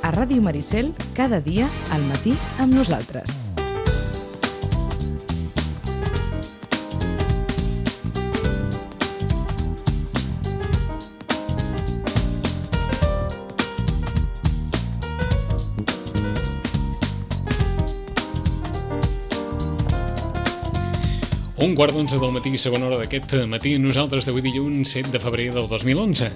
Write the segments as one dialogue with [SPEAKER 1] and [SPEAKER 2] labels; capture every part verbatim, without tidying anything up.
[SPEAKER 1] a Ràdio Maricel cada dia al matí amb nosaltres.
[SPEAKER 2] Un quart d'onze del matí, segona hora d'aquest matí, nosaltres d'avui dilluns set de febrer del dos mil onze.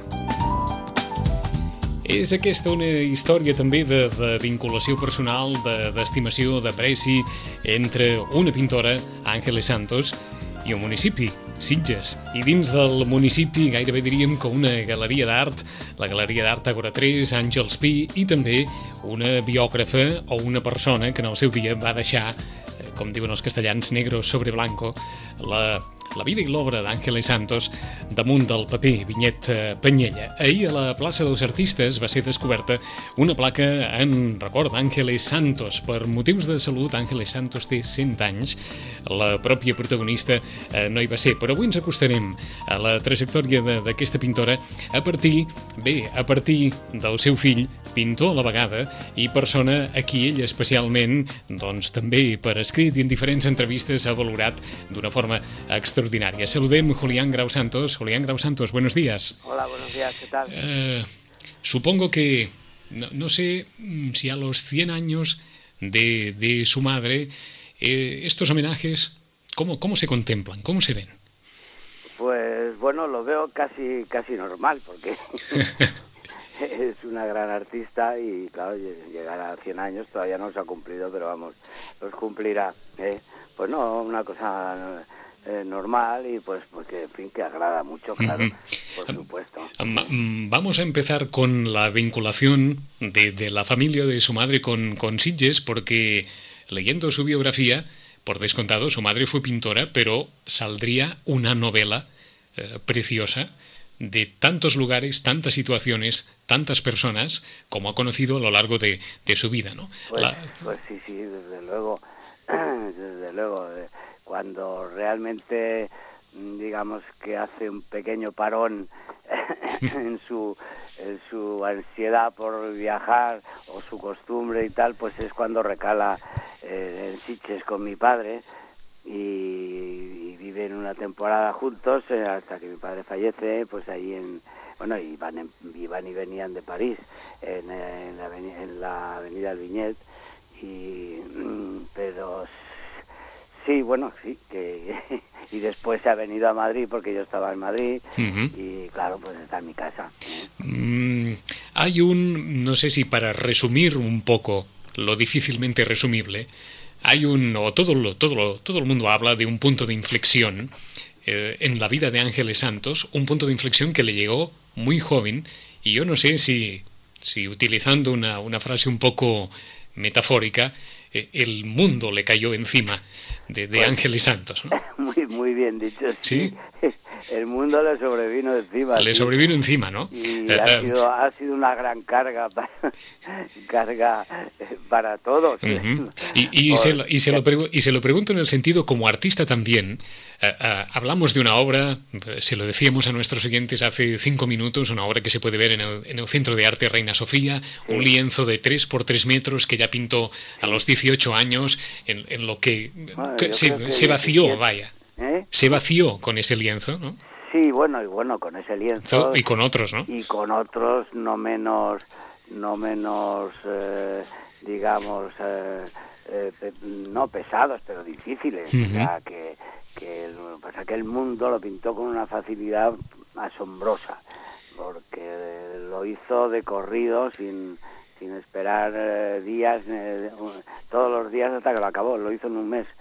[SPEAKER 2] És aquesta una història també de, de vinculació personal, de, d'estimació, d'apreci entre una pintora, Ángeles Santos, i un municipi, Sitges. I dins del municipi gairebé diríem que una galeria d'art, la Galeria d'Art Àgora tres, Àngels Pi, i també una biògrafa o una persona que en el seu dia va deixar, com diuen els castellans, negro sobre blanco, la, la vida i l'obra d'Ángeles Santos damunt del paper Vinyet Peñella. Ahir a la plaça dels Artistes va ser descoberta una placa en record d'Ángeles Santos. Per motius de salut, Ángeles Santos té cent anys. La pròpia protagonista eh, no hi va ser, però avui ens acostarem a la trajectòria de, d'aquesta pintora a partir, bé, a partir del seu fill, pintor a la vegada i persona a qui ell especialment, doncs també per escrit i en diferents entrevistes ha valorat d'una forma extraordinària. Saludem Julián Grau Santos. Julián Grau Santos, buenos días.
[SPEAKER 3] Hola, buenos días, ¿qué tal?
[SPEAKER 2] Eh, supongo que, no, no sé si a los cien años de, de su madre, eh, estos homenajes, ¿cómo, ¿cómo se contemplan? ¿Cómo se ven?
[SPEAKER 3] Pues bueno, lo veo casi, casi normal, porque es una gran artista y claro, llegar a cien años todavía no se ha cumplido, pero vamos, los cumplirá. ¿eh? Pues no, una cosa eh, normal y pues porque en fin que agrada mucho, claro, por supuesto.
[SPEAKER 2] Vamos a empezar con la vinculación de, de la familia de su madre con, con Sitges, porque leyendo su biografía, por descontado, su madre fue pintora, pero saldría una novela eh, preciosa de tantos lugares, tantas situaciones, tantas personas como ha conocido a lo largo de, de su vida, ¿no?
[SPEAKER 3] Pues,
[SPEAKER 2] La...
[SPEAKER 3] pues sí, sí, desde luego, desde luego, cuando realmente, digamos que hace un pequeño parón en su en su ansiedad por viajar o su costumbre y tal, pues es cuando recala eh, en Sitges con mi padre y, y viven una temporada juntos eh, hasta que mi padre fallece, pues ahí en, bueno, iban, en, iban y venían de París, en, en, la, avenida, en la avenida del Viñet, y, pero sí, bueno, sí, que y después se ha venido a Madrid porque yo estaba en Madrid uh-huh. y claro, pues está en mi casa.
[SPEAKER 2] Mm, hay un, no sé si para resumir un poco lo difícilmente resumible, hay un, o todo lo, todo lo, todo el mundo habla de un punto de inflexión eh, en la vida de Ángeles Santos, un punto de inflexión que le llegó muy joven, y yo no sé si, si utilizando una, una frase un poco metafórica, eh, el mundo le cayó encima de, de pues, Ángeles Santos, ¿no?
[SPEAKER 3] Muy, muy bien dicho.
[SPEAKER 2] Sí.
[SPEAKER 3] El mundo le sobrevino encima.
[SPEAKER 2] Le
[SPEAKER 3] sí.
[SPEAKER 2] sobrevino encima, ¿no?
[SPEAKER 3] Y uh, ha, sido, ha sido una gran carga para, carga para todos.
[SPEAKER 2] Uh-huh. Y, y, Por, se lo, y, se lo pregu- y se lo pregunto en el sentido como artista también. Uh, uh, hablamos de una obra, se lo decíamos a nuestros oyentes hace cinco minutos, una obra que se puede ver en el, en el Centro de Arte Reina Sofía, sí. Un lienzo de tres por tres metros que ya pintó a los dieciocho años, en, en lo que,
[SPEAKER 3] bueno,
[SPEAKER 2] que se,
[SPEAKER 3] que
[SPEAKER 2] se vació,
[SPEAKER 3] diecisiete
[SPEAKER 2] vaya.
[SPEAKER 3] ¿Eh?
[SPEAKER 2] Se vació con ese lienzo, ¿no?
[SPEAKER 3] Sí, bueno, y bueno, con ese lienzo.
[SPEAKER 2] Y con otros, ¿no?
[SPEAKER 3] Y con otros no menos, no menos, eh, digamos, eh, eh, no pesados, pero difíciles. Uh-huh. O sea, que, que, el, pasa que el mundo lo pintó con una facilidad asombrosa, porque lo hizo de corrido, sin, sin esperar eh, días, eh, todos los días hasta que lo acabó, lo hizo en un mes.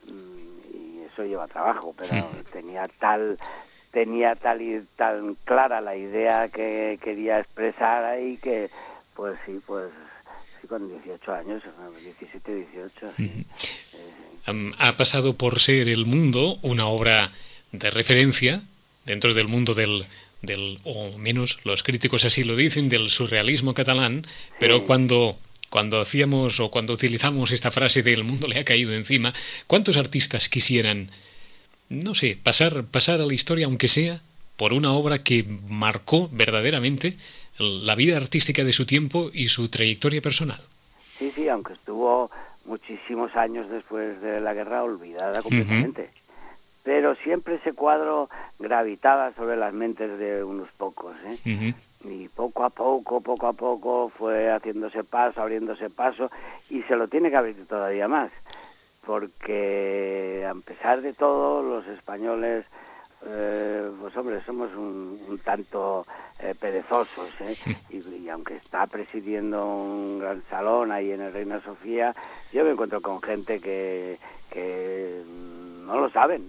[SPEAKER 3] Eso lleva trabajo, pero sí. tenía tal tenía tal y tan clara la idea que quería expresar ahí que pues sí, pues sí, con dieciocho años, diecisiete, dieciocho. Sí.
[SPEAKER 2] Uh-huh. Um, ha pasado por ser El Mundo una obra de referencia dentro del mundo del del o menos los críticos así lo dicen, del surrealismo catalán, sí. Pero cuando Cuando hacíamos o cuando utilizamos esta frase de el mundo le ha caído encima, ¿cuántos artistas quisieran, no sé, pasar, pasar a la historia, aunque sea por una obra que marcó verdaderamente la vida artística de su tiempo y su trayectoria personal.
[SPEAKER 3] Sí, sí, aunque estuvo muchísimos años después de la guerra olvidada completamente. Uh-huh. Pero siempre ese cuadro gravitaba sobre las mentes de unos pocos, ¿eh? Uh-huh. Y poco a poco, poco a poco fue haciéndose paso, abriéndose paso, y se lo tiene que abrir todavía más, porque a pesar de todo, los españoles, eh, pues hombre, somos un, un tanto eh, perezosos, ¿eh? Y, y aunque está presidiendo un gran salón ahí en el Reina Sofía, yo me encuentro con gente que... que no lo saben.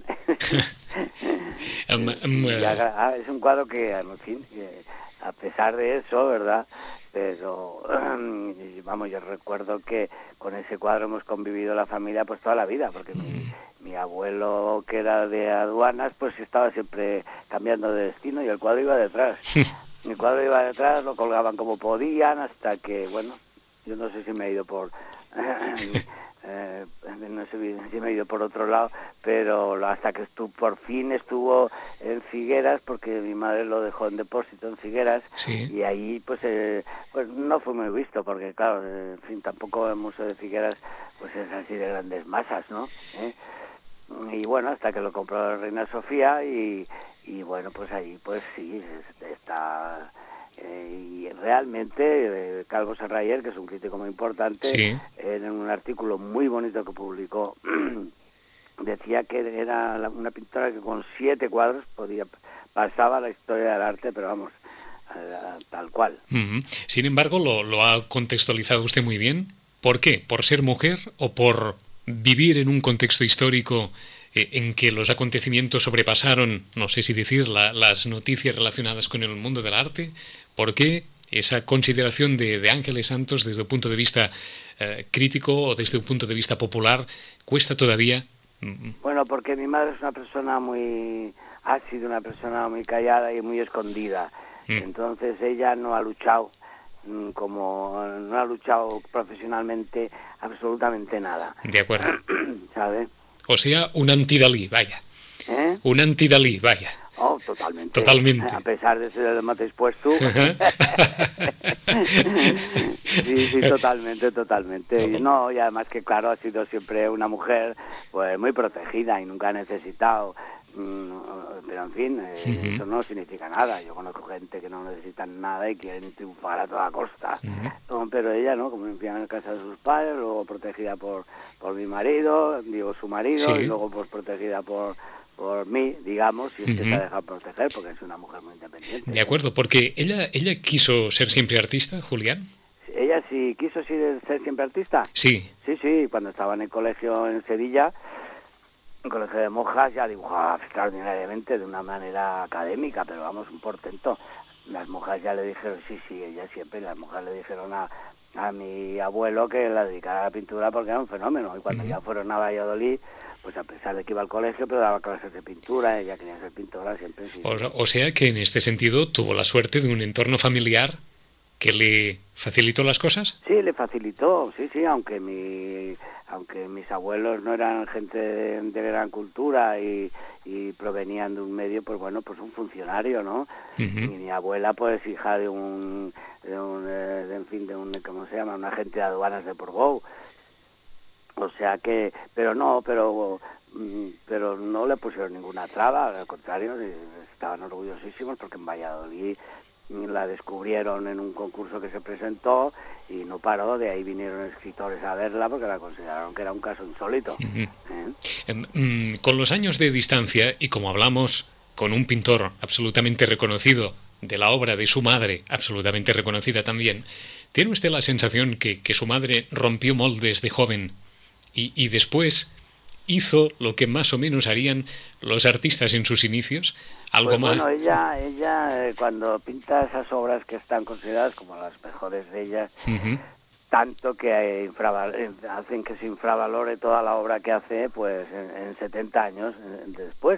[SPEAKER 3] um, um, uh... Es un cuadro que, en fin, que a pesar de eso, ¿verdad? Pero, vamos, yo recuerdo que con ese cuadro hemos convivido la familia pues toda la vida, porque mi, mi abuelo, que era de aduanas, pues estaba siempre cambiando de destino y el cuadro iba detrás. El cuadro iba detrás, lo colgaban como podían, hasta que, bueno, yo no sé si me he ido por... Eh, no sé si me he ido por otro lado, pero hasta que estuvo, por fin estuvo en Figueras, porque mi madre lo dejó en depósito en Figueras,
[SPEAKER 2] sí.
[SPEAKER 3] Y ahí pues eh, pues no fue muy visto, porque claro, eh, en fin, tampoco el Museo de Figueras pues es así de grandes masas, ¿no? ¿Eh? Y bueno, hasta que lo compró la Reina Sofía y, y bueno, pues ahí pues sí, está... Eh, y realmente eh, Calvo Serrayer, que es un crítico muy importante,
[SPEAKER 2] sí.
[SPEAKER 3] en un artículo muy bonito que publicó, decía que era la, una pintora que con siete cuadros podía pasaba la historia del arte, pero vamos, a, a, tal cual.
[SPEAKER 2] Uh-huh. Sin embargo, lo, lo ha contextualizado usted muy bien. ¿Por qué? ¿Por ser mujer o por vivir en un contexto histórico eh, en que los acontecimientos sobrepasaron, no sé si decir, la, las noticias relacionadas con el mundo del arte? ¿Por qué esa consideración de, de Ángeles Santos desde un punto de vista eh, crítico o desde un punto de vista popular cuesta todavía?
[SPEAKER 3] Bueno, porque mi madre es una persona muy... ha sido una persona muy callada y muy escondida. Mm. Entonces ella no ha luchado, como no ha luchado profesionalmente absolutamente nada.
[SPEAKER 2] De acuerdo.
[SPEAKER 3] ¿Sabes?
[SPEAKER 2] O sea, un anti-Dalí, vaya.
[SPEAKER 3] ¿Eh?
[SPEAKER 2] Un anti-Dalí, vaya.
[SPEAKER 3] Oh, totalmente.
[SPEAKER 2] Totalmente.
[SPEAKER 3] A pesar de ser el mate expuesto. sí, sí, totalmente, totalmente. Y no, y además que claro, ha sido siempre una mujer pues muy protegida y nunca ha necesitado. Pero en fin, eh, uh-huh. Eso no significa nada. Yo conozco gente que no necesitan nada y quieren triunfar a toda costa. Uh-huh. No, pero ella, ¿no? Como vivía en casa de sus padres, luego protegida por, por mi marido, digo su marido, sí. Y luego pues protegida por... por mí, digamos, y es uh-huh. que se ha dejado proteger porque es una mujer muy independiente.
[SPEAKER 2] De acuerdo, porque ella ella quiso ser siempre artista, Julián.
[SPEAKER 3] ¿Ella sí quiso ser siempre artista?
[SPEAKER 2] Sí.
[SPEAKER 3] Sí, sí, cuando estaba en el colegio en Sevilla, en el colegio de monjas, ya dibujaba extraordinariamente de una manera académica, pero vamos, un portento. Las monjas ya le dijeron, sí, sí, ella siempre, las monjas le dijeron a, a mi abuelo que la dedicara a la pintura porque era un fenómeno, y cuando uh-huh. ya fueron a Valladolid, pues a pesar de que iba al colegio, pero daba clases de pintura, ella quería ser pintora siempre. Sí,
[SPEAKER 2] o, o sea que en este sentido tuvo la suerte de un entorno familiar que le facilitó las cosas.
[SPEAKER 3] Sí, le facilitó, sí, sí, aunque mi, aunque mis abuelos no eran gente de, de gran cultura y, y provenían de un medio, pues bueno, pues un funcionario, ¿no? Uh-huh. Y mi abuela, pues hija de un, de un, de, en fin, de un, ¿cómo se llama? Un agente de aduanas de Portbou. O sea que, pero no, pero pero no le pusieron ninguna traba, al contrario, estaban orgullosísimos porque en Valladolid la descubrieron en un concurso que se presentó y no paró, de ahí vinieron escritores a verla porque la consideraron que era un caso insólito.
[SPEAKER 2] Uh-huh. ¿Eh? Con los años de distancia, y como hablamos con un pintor absolutamente reconocido, de la obra de su madre, absolutamente reconocida también, ¿tiene usted la sensación que, que su madre rompió moldes de joven Y, y después hizo lo que más o menos harían los artistas en sus inicios? Algo
[SPEAKER 3] pues
[SPEAKER 2] más.
[SPEAKER 3] Bueno, ella, ella eh, cuando pinta esas obras que están consideradas como las mejores de ellas, uh-huh. tanto que eh, infraval- hacen que se infravalore toda la obra que hace, pues en, en setenta años eh, después.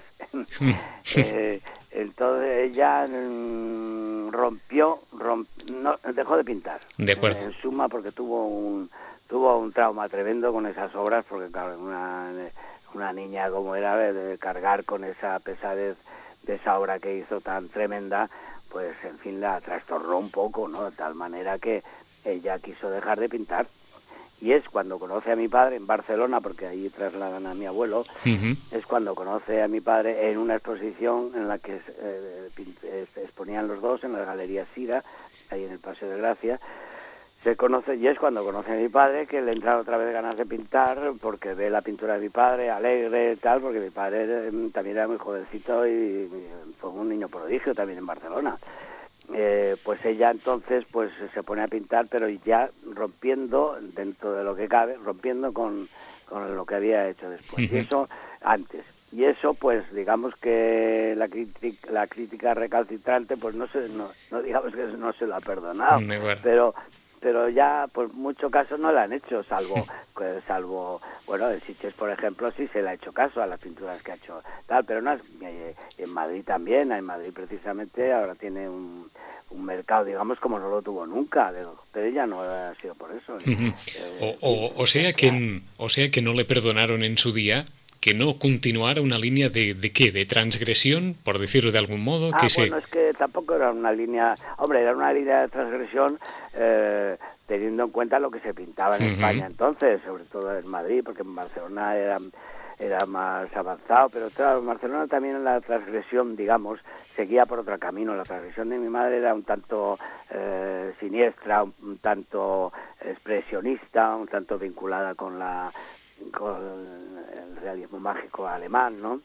[SPEAKER 3] eh, entonces ella mm, rompió, romp, no, dejó de pintar.
[SPEAKER 2] De acuerdo.
[SPEAKER 3] Eh, en suma, porque tuvo un tuvo un trauma tremendo con esas obras, porque claro, una, una niña como era, de cargar con esa pesadez de esa obra que hizo tan tremenda, pues en fin la trastornó un poco, ¿no? De tal manera que ella quiso dejar de pintar. Y es cuando conoce a mi padre en Barcelona, porque ahí trasladan a mi abuelo, uh-huh. es cuando conoce a mi padre en una exposición en la que eh, exponían los dos en la Galería Sira, ahí en el Paseo de Gracia. Se conoce, y es cuando conoce a mi padre que le entra otra vez ganas de pintar, porque ve la pintura de mi padre, alegre, tal, porque mi padre también era muy jovencito y fue un niño prodigio también en Barcelona. Eh, pues ella entonces pues se pone a pintar, pero ya rompiendo, dentro de lo que cabe, rompiendo con, con lo que había hecho después. Uh-huh. Y eso antes. Y eso, pues, digamos que la crítica, la crítica recalcitrante, pues no se, no, no digamos que no se lo ha perdonado,
[SPEAKER 2] bueno.
[SPEAKER 3] pero pero ya por muchos casos no la han hecho, salvo, pues, salvo bueno, el Sitges, por ejemplo, sí se le ha hecho caso a las pinturas que ha hecho, tal, pero no es, eh, en Madrid también, en Madrid precisamente ahora tiene un, un mercado, digamos, como no lo tuvo nunca, pero ella no ha sido por eso.
[SPEAKER 2] Uh-huh. eh, o, o, o, sea que, o sea que no le perdonaron en su día que no continuara una línea de, de qué, de transgresión, por decirlo de algún modo.
[SPEAKER 3] Ah,
[SPEAKER 2] que
[SPEAKER 3] bueno,
[SPEAKER 2] se...
[SPEAKER 3] es que tampoco era una línea, hombre, era una línea de transgresión eh, teniendo en cuenta lo que se pintaba en uh-huh. España entonces, sobre todo en Madrid, porque en Barcelona era, era más avanzado, pero claro, en Barcelona también la transgresión, digamos, seguía por otro camino. La transgresión de mi madre era un tanto eh, siniestra, un, un tanto expresionista, un tanto vinculada con la con el realismo mágico alemán, ¿no?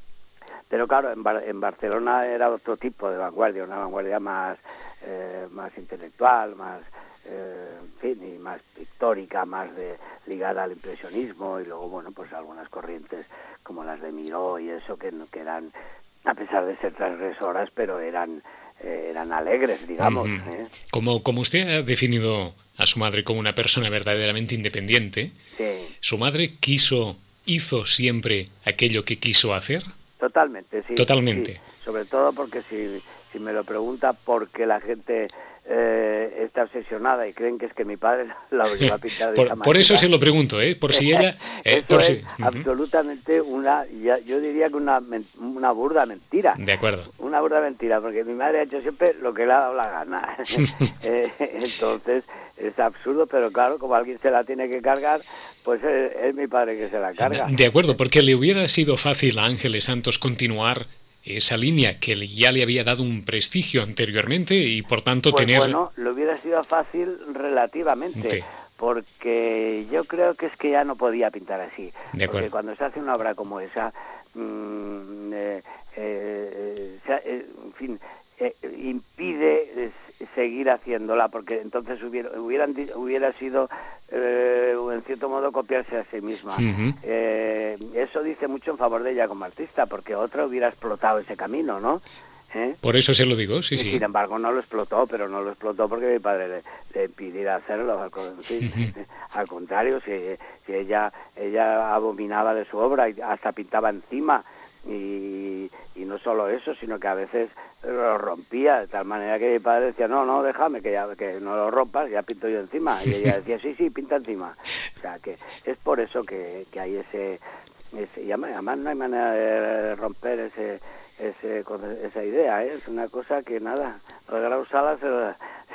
[SPEAKER 3] Pero claro, en, Bar- en Barcelona era otro tipo de vanguardia, una vanguardia más eh, más intelectual, más eh, en fin, y más pictórica, más de ligada al impresionismo, y luego, bueno, pues algunas corrientes como las de Miró y eso, que, que eran, a pesar de ser transgresoras, pero eran eh, eran alegres, digamos. Uh-huh. ¿eh?
[SPEAKER 2] Como, como usted ha definido a su madre como una persona verdaderamente independiente,
[SPEAKER 3] sí.
[SPEAKER 2] ¿Su madre quiso, hizo siempre aquello que quiso hacer?
[SPEAKER 3] Totalmente, sí.
[SPEAKER 2] Totalmente.
[SPEAKER 3] Sí. Sobre todo porque si, si me lo pregunta por qué la gente eh, está obsesionada y creen que es que mi padre la obligó a pintar de
[SPEAKER 2] por,
[SPEAKER 3] esa manera.
[SPEAKER 2] Por eso se lo pregunto, ¿eh? Por si ella... Eh,
[SPEAKER 3] eso
[SPEAKER 2] por
[SPEAKER 3] es
[SPEAKER 2] si... uh-huh.
[SPEAKER 3] absolutamente una, ya, yo diría que una, una burda mentira.
[SPEAKER 2] De acuerdo.
[SPEAKER 3] Una burda mentira, porque mi madre ha hecho siempre lo que le ha dado la gana. eh, entonces... es absurdo, pero claro, como alguien se la tiene que cargar, pues es, es mi padre que se la carga.
[SPEAKER 2] De acuerdo, porque le hubiera sido fácil a Ángeles Santos continuar esa línea que ya le había dado un prestigio anteriormente y por tanto
[SPEAKER 3] pues
[SPEAKER 2] tener...
[SPEAKER 3] Bueno, le hubiera sido fácil relativamente, sí. Porque yo creo que es que ya no podía pintar así.
[SPEAKER 2] De acuerdo.
[SPEAKER 3] Porque cuando se hace una obra como esa, mmm, eh, eh, eh, en fin, eh, impide... Eh, seguir haciéndola, porque entonces hubiera hubieran hubiera sido eh, en cierto modo copiarse a sí misma. Uh-huh. Eh, eso dice mucho en favor de ella como artista, porque otra hubiera explotado ese camino, ¿no? ¿Eh?
[SPEAKER 2] Por eso se lo digo, sí,
[SPEAKER 3] y
[SPEAKER 2] sí.
[SPEAKER 3] Sin embargo, no lo explotó, pero no lo explotó porque mi padre le, le impidiera hacerlo. Al, sí, uh-huh. al contrario, si, si ella ella abominaba de su obra y hasta pintaba encima. Y, y no solo eso, sino que a veces lo rompía de tal manera que mi padre decía, no, no, déjame, que ya que no lo rompas, ya pinto yo encima. Y ella decía, sí, sí, pinta encima. O sea, que es por eso que, que hay ese, ese... Y además no hay manera de romper ese, ese esa idea, ¿eh? Es una cosa que nada, los Grau Sala se lo...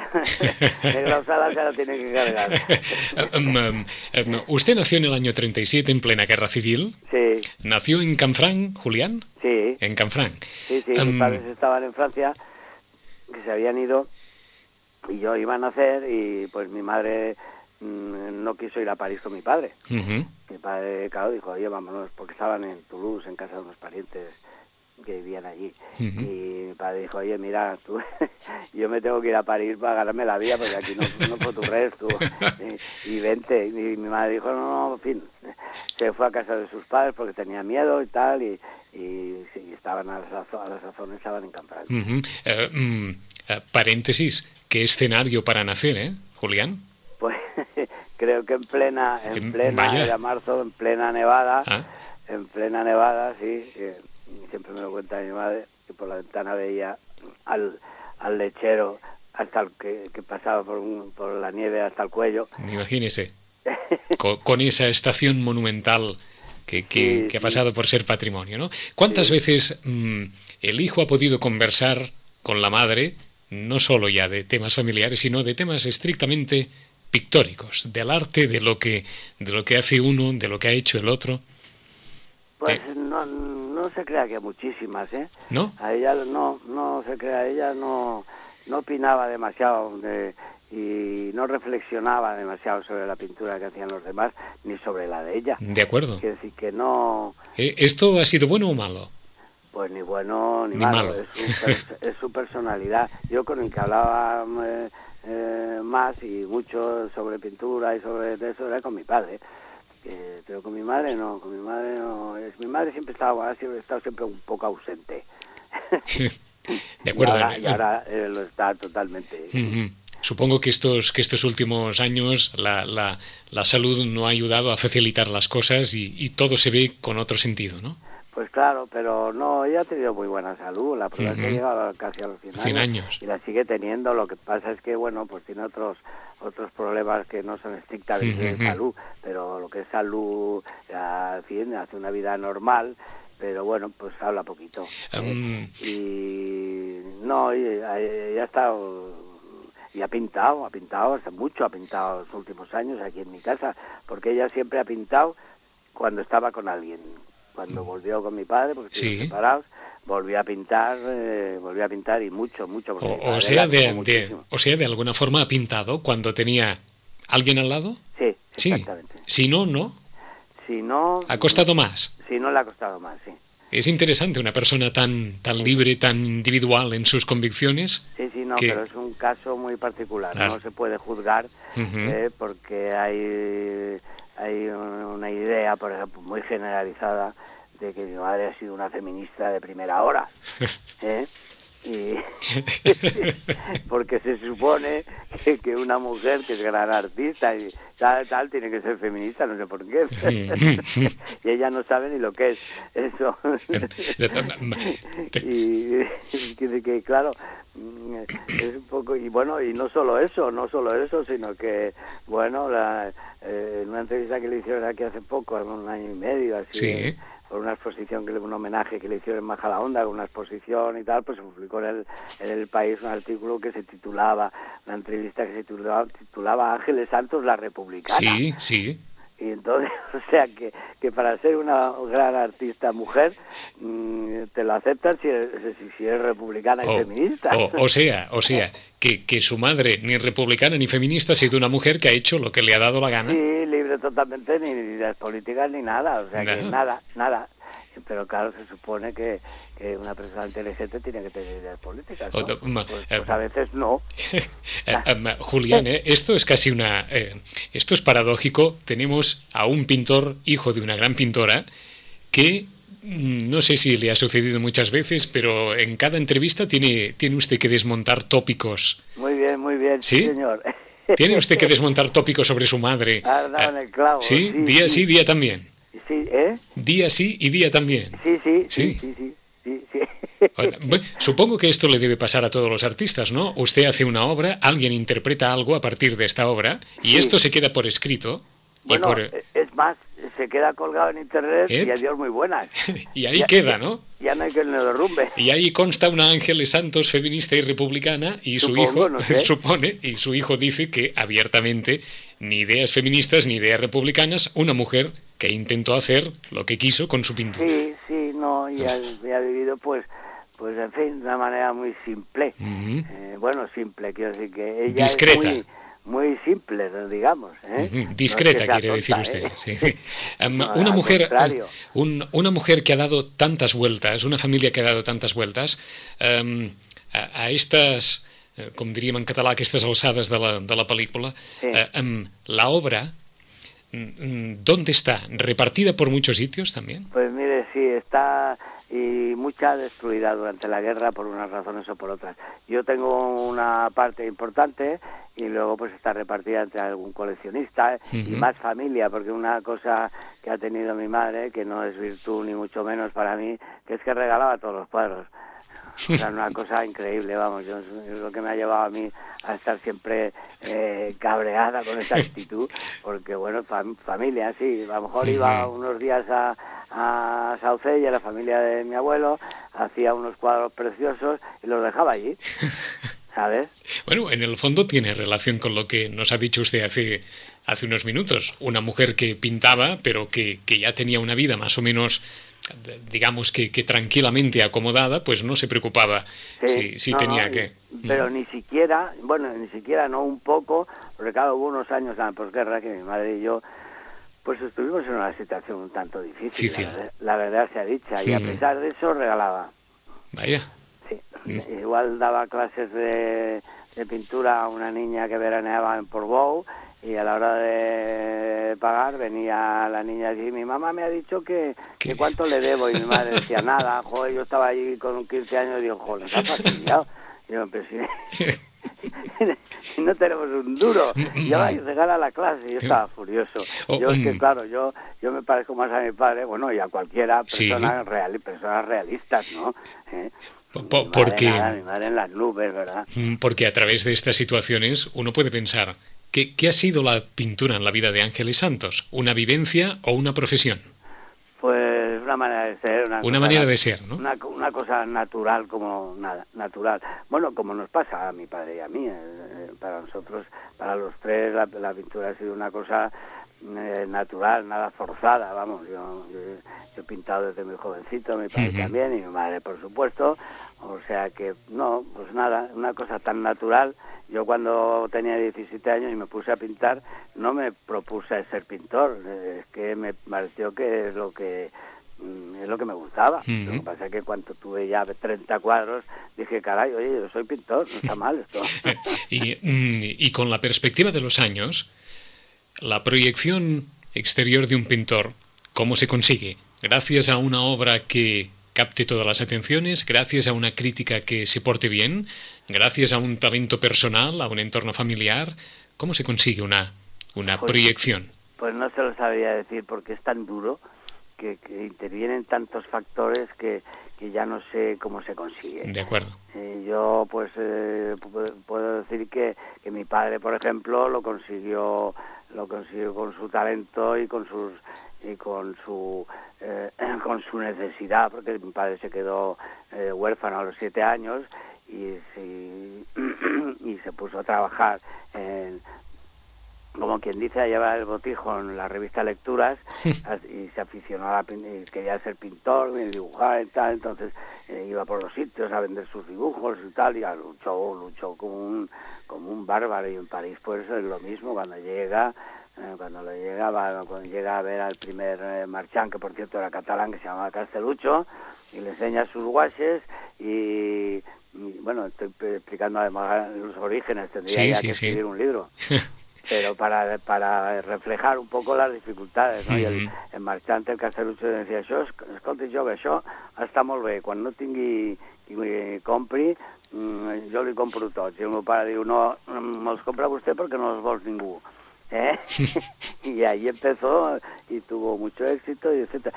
[SPEAKER 3] el Grau Sala se la tiene que cargar.
[SPEAKER 2] um, um, um, ¿Usted nació en el año treinta y siete en plena guerra civil?
[SPEAKER 3] Sí.
[SPEAKER 2] ¿Nació en Canfranc, Julián?
[SPEAKER 3] Sí.
[SPEAKER 2] En Canfranc.
[SPEAKER 3] Sí, sí, um, mis padres estaban en Francia, que se habían ido, y yo iba a nacer, y pues mi madre mmm, no quiso ir a París con mi padre. Uh-huh. Mi padre, claro, dijo, oye, vámonos, porque estaban en Toulouse, en casa de unos parientes que vivían allí. Uh-huh. Y mi padre dijo, oye, mira, tú, yo me tengo que ir a París para ganarme la vida, porque aquí no, no puedo tu resto, y, y vente. Y mi madre dijo, no, no, en fin, se fue a casa de sus padres porque tenía miedo y tal, y, y, y estaban a la sazón, estaban en Canfranc.
[SPEAKER 2] Uh-huh. uh, um, uh, paréntesis, ¿qué escenario para nacer, eh, Julián?
[SPEAKER 3] Pues creo que en plena, en plena, era marzo, en plena nevada, ¿ah? en plena nevada, sí, eh, siempre me lo cuenta mi madre, que por la ventana veía al, al lechero hasta el que, que pasaba por, un, por la nieve hasta el cuello.
[SPEAKER 2] Imagínese, con, con esa estación monumental que, que,
[SPEAKER 3] sí,
[SPEAKER 2] que ha
[SPEAKER 3] sí.
[SPEAKER 2] pasado por ser patrimonio, ¿no? ¿Cuántas
[SPEAKER 3] Sí.
[SPEAKER 2] veces mmm, el hijo ha podido conversar con la madre, no solo ya de temas familiares, sino de temas estrictamente pictóricos, del arte, de lo que, de lo que hace uno, de lo que ha hecho el otro?
[SPEAKER 3] Pues
[SPEAKER 2] Eh,
[SPEAKER 3] no, no se crea que muchísimas, ¿eh?
[SPEAKER 2] ¿No?
[SPEAKER 3] A ella no, no se crea, ella no, no opinaba demasiado de, y no reflexionaba demasiado sobre la pintura que hacían los demás, ni sobre la de ella.
[SPEAKER 2] De acuerdo.
[SPEAKER 3] Quiere decir que no,
[SPEAKER 2] Eh, ¿Esto ha sido bueno o malo?
[SPEAKER 3] pues ni bueno ni,
[SPEAKER 2] Ni
[SPEAKER 3] malo,
[SPEAKER 2] malo.
[SPEAKER 3] Es, su, pers- es su personalidad. Yo con el que hablaba eh, eh, más y mucho sobre pintura y sobre eso era con mi padre. Eh, pero con mi madre no, con mi madre no. Es, mi madre siempre estaba, ha siempre, estado siempre un poco ausente.
[SPEAKER 2] De acuerdo.
[SPEAKER 3] Y ahora, y ahora eh, lo está totalmente.
[SPEAKER 2] Uh-huh. Supongo que estos, que estos últimos años la, la, la salud no ha ayudado a facilitar las cosas y, y todo se ve con otro sentido, ¿no?
[SPEAKER 3] Pues claro, pero no, ella ha tenido muy buena salud, la prueba
[SPEAKER 2] Uh-huh.
[SPEAKER 3] es que ha llegado casi a los cien años,
[SPEAKER 2] cien años.
[SPEAKER 3] y la sigue teniendo. Lo que pasa es que, bueno, pues tiene otros otros problemas que no son estrictamente
[SPEAKER 2] Uh-huh.
[SPEAKER 3] de salud, pero lo que es salud, en fin, hace una vida normal, pero bueno, pues habla poquito.
[SPEAKER 2] Um...
[SPEAKER 3] ¿eh? Y no, y, y, ya está, y ha pintado, ha pintado hace mucho, ha pintado los últimos años aquí en mi casa, porque ella siempre ha pintado cuando estaba con alguien. Cuando volvió con mi padre, porque estuvimos
[SPEAKER 2] sí.
[SPEAKER 3] separados, volví a pintar, eh, volví a pintar y mucho, mucho.
[SPEAKER 2] O, o, sea de, de, o sea, de alguna forma ha pintado cuando tenía alguien al lado.
[SPEAKER 3] Sí,
[SPEAKER 2] sí.
[SPEAKER 3] exactamente.
[SPEAKER 2] Si no, no.
[SPEAKER 3] Si no...
[SPEAKER 2] ¿Ha costado más?
[SPEAKER 3] Si no, le ha costado más, sí.
[SPEAKER 2] Es interesante, una persona tan, tan sí. libre, tan individual en sus convicciones.
[SPEAKER 3] Sí, sí, no,
[SPEAKER 2] que...
[SPEAKER 3] pero es un caso muy particular.
[SPEAKER 2] Claro.
[SPEAKER 3] No se puede juzgar
[SPEAKER 2] uh-huh.
[SPEAKER 3] eh, porque hay... Hay una idea, por ejemplo, muy generalizada de que mi madre ha sido una feminista de primera hora, ¿eh? Y porque se supone que, que una mujer que es gran artista y tal, tal, tiene que ser feminista, no sé por qué. Y ella no sabe ni lo que es eso. Y que, que claro, es un poco, y bueno, y no solo eso, no solo eso, sino que, bueno, la, eh, en una entrevista que le hicieron aquí hace poco, un año y medio, así,
[SPEAKER 2] sí.
[SPEAKER 3] eh, por una exposición, que un homenaje que le hicieron en Majadahonda, con una exposición y tal, pues se publicó en el, en el País un artículo que se titulaba, una entrevista que se titulaba, titulaba Ángeles Santos, la republicana.
[SPEAKER 2] Sí, sí.
[SPEAKER 3] Y entonces, o sea, que, que para ser una gran artista mujer, mmm, te lo aceptan si eres, si eres republicana
[SPEAKER 2] oh,
[SPEAKER 3] y feminista.
[SPEAKER 2] Oh, o sea, o sea, que, que su madre, ni republicana ni feminista, ha sido una mujer que ha hecho lo que le ha dado la gana.
[SPEAKER 3] Sí, libre totalmente, ni ideas políticas ni nada, o sea, no. que nada, nada. Pero claro, se supone que, que una persona inteligente tiene que tener ideas políticas, ¿no? Pues, pues a veces no.
[SPEAKER 2] Julián, ¿eh? esto es casi una... Eh, esto es paradójico. Tenemos a un pintor, hijo de una gran pintora, que no sé si le ha sucedido muchas veces, pero en cada entrevista tiene, tiene usted que desmontar tópicos.
[SPEAKER 3] Muy bien, muy bien,
[SPEAKER 2] ¿sí,
[SPEAKER 3] señor?
[SPEAKER 2] Tiene usted que desmontar tópicos sobre su madre.
[SPEAKER 3] Has dado en el clavo.
[SPEAKER 2] ¿Sí?
[SPEAKER 3] Sí,
[SPEAKER 2] Día sí,
[SPEAKER 3] sí,
[SPEAKER 2] día también.
[SPEAKER 3] Sí, ¿eh?
[SPEAKER 2] Día sí y día también.
[SPEAKER 3] Sí, sí,
[SPEAKER 2] sí,
[SPEAKER 3] sí, sí, sí, sí.
[SPEAKER 2] Bueno, supongo que esto le debe pasar a todos los artistas, ¿no? Usted hace una obra, alguien interpreta algo a partir de esta obra y
[SPEAKER 3] sí.
[SPEAKER 2] esto se queda por escrito.
[SPEAKER 3] Bueno,
[SPEAKER 2] y por...
[SPEAKER 3] es más, se queda colgado en internet
[SPEAKER 2] ¿Eh?
[SPEAKER 3] y adiós muy buenas.
[SPEAKER 2] Y ahí
[SPEAKER 3] ya,
[SPEAKER 2] queda, ¿no?
[SPEAKER 3] Ya, ya no hay que lo derrumbe.
[SPEAKER 2] Y ahí consta una Ángeles Santos feminista y republicana y
[SPEAKER 3] Supongo,
[SPEAKER 2] su hijo
[SPEAKER 3] no sé.
[SPEAKER 2] supone y su hijo dice que abiertamente ni ideas feministas ni ideas republicanas, una mujer que intentó hacer lo que quiso con su pintura.
[SPEAKER 3] Sí, sí, no, y ha, y ha vivido pues pues en fin, de una manera muy simple.
[SPEAKER 2] Uh-huh.
[SPEAKER 3] eh, bueno, simple, quiero decir que ella
[SPEAKER 2] discreta.
[SPEAKER 3] Es muy, muy simple, digamos. ¿eh?
[SPEAKER 2] Uh-huh. Discreta,
[SPEAKER 3] no es que
[SPEAKER 2] quiere
[SPEAKER 3] tonta,
[SPEAKER 2] decir usted.
[SPEAKER 3] ¿eh?
[SPEAKER 2] Sí. Um,
[SPEAKER 3] no,
[SPEAKER 2] una, mujer,
[SPEAKER 3] un,
[SPEAKER 2] una mujer que ha dado tantas vueltas, una familia que ha dado tantas vueltas, um, a, a estas, com diríem en català, aquestes alçades de la, de la pel·lícula,
[SPEAKER 3] sí.
[SPEAKER 2] uh, um, la obra, ¿dónde está? ¿Repartida por muchos sitios también?
[SPEAKER 3] Pues mire, sí, está... y mucha destruida durante la guerra por unas razones o por otras. Yo tengo una parte importante y luego pues está repartida entre algún coleccionista uh-huh. y más familia, porque una cosa que ha tenido mi madre, que no es virtud ni mucho menos para mí, que es que regalaba todos los cuadros. O sea, una cosa increíble, vamos, yo, es lo que me ha llevado a mí a estar siempre eh, cabreada con esa actitud, porque bueno, fam- familia, sí, a lo mejor iba unos días a, a Saucella, la familia de mi abuelo, hacía unos cuadros preciosos y los dejaba allí, ¿sabes?
[SPEAKER 2] Bueno, en el fondo tiene relación con lo que nos ha dicho usted hace, hace unos minutos. Una mujer que pintaba, pero que, que ya tenía una vida más o menos, digamos que, que tranquilamente acomodada, pues no se preocupaba
[SPEAKER 3] Sí,
[SPEAKER 2] si, si
[SPEAKER 3] no,
[SPEAKER 2] tenía
[SPEAKER 3] no,
[SPEAKER 2] que...
[SPEAKER 3] Pero ni siquiera, bueno, ni siquiera, no un poco, porque claro, hubo unos años en la posguerra que mi madre y yo, pues estuvimos en una situación un tanto difícil,
[SPEAKER 2] Difícil.
[SPEAKER 3] La, verdad, la verdad sea dicha, y a
[SPEAKER 2] Mm.
[SPEAKER 3] pesar de eso regalaba.
[SPEAKER 2] Vaya.
[SPEAKER 3] Sí,
[SPEAKER 2] Mm.
[SPEAKER 3] igual daba clases de, de pintura a una niña que veraneaba en Portbou, y a la hora de pagar venía la niña y mi mamá me ha dicho que, que cuánto le debo, y mi madre decía nada. Joder, yo estaba allí con quince años y digo, joder, nos ha fastidiado. Y yo, pero si, si no tenemos un duro, y ahora regala la clase, y yo estaba furioso. Yo es que, claro, yo yo me parezco más a mi padre, bueno, y a cualquiera persona
[SPEAKER 2] Sí.
[SPEAKER 3] real, personas realistas, ¿no? ¿Eh?
[SPEAKER 2] Po-
[SPEAKER 3] Mi madre
[SPEAKER 2] porque,
[SPEAKER 3] nada, mi madre en las nubes, ¿verdad?
[SPEAKER 2] porque a través de estas situaciones uno puede pensar, ¿qué, qué ha sido la pintura en la vida de Ángeles Santos? ¿Una vivencia o una profesión?
[SPEAKER 3] Pues una manera de ser. Una,
[SPEAKER 2] Una
[SPEAKER 3] cosa
[SPEAKER 2] manera
[SPEAKER 3] nat-
[SPEAKER 2] de ser, ¿no?
[SPEAKER 3] Una, una cosa natural, como nada, natural. Bueno, como nos pasa a mi padre y a mí. eh, para nosotros, para los tres, la, la pintura ha sido una cosa eh, natural, nada forzada, vamos. Yo, yo, yo he pintado desde muy jovencito, mi padre
[SPEAKER 2] Ujú.
[SPEAKER 3] también, y mi madre, por supuesto. O sea que, no, pues nada, una cosa tan natural. Yo cuando tenía diecisiete años y me puse a pintar, no me propuse ser pintor, eh, es que me pareció que es lo que mm, es lo que me gustaba.
[SPEAKER 2] Ujú.
[SPEAKER 3] Lo que pasa es que cuando tuve ya treinta cuadros, dije, caray, oye, yo soy pintor, no está mal esto.
[SPEAKER 2] Y, mm, y con la perspectiva de los años, la proyección exterior de un pintor, ¿cómo se consigue? Gracias a una obra que capte todas las atenciones, gracias a una crítica que se porte bien, gracias a un talento personal, a un entorno familiar. ¿Cómo se consigue una, una
[SPEAKER 3] Pues-
[SPEAKER 2] proyección?
[SPEAKER 3] Pues no se lo sabía decir, porque es tan duro que, que intervienen tantos factores que, que ya no sé cómo se consigue.
[SPEAKER 2] De acuerdo.
[SPEAKER 3] Eh, yo pues eh, pu- puedo decir que, que mi padre, por ejemplo, lo consiguió lo consiguió con su talento y con sus y con su eh, con su necesidad, porque mi padre se quedó eh, huérfano a los siete años y, sí, y se puso a trabajar en, como quien dice, a llevar el botijo en la revista Lecturas, y se aficionó a la pin- y quería ser pintor y dibujar y tal. Entonces eh, iba por los sitios a vender sus dibujos y tal, y ya luchó, luchó como un, como un bárbaro. Y en París pues es lo mismo, cuando llega eh, cuando le llega, va, cuando llega a ver al primer eh, marchand, que por cierto era catalán, que se llamaba Castellucho, y le enseña sus guaches y, y bueno, estoy explicando además los orígenes, tendría
[SPEAKER 2] Sí,
[SPEAKER 3] ya
[SPEAKER 2] sí,
[SPEAKER 3] que
[SPEAKER 2] sí.
[SPEAKER 3] escribir un libro. Pero para para reflejar un poco las dificultades, no? I el, el marxant, el Castellucho, decía, això, escolti, jo, que això està molt bé, quan no tingui qui m'hi compri, mm, jo li compro tots. I el meu pare diu, no, me'ls compra vostè perquè no els vols ningú. ¿Eh? Y ahí empezó y tuvo mucho éxito, y etcétera.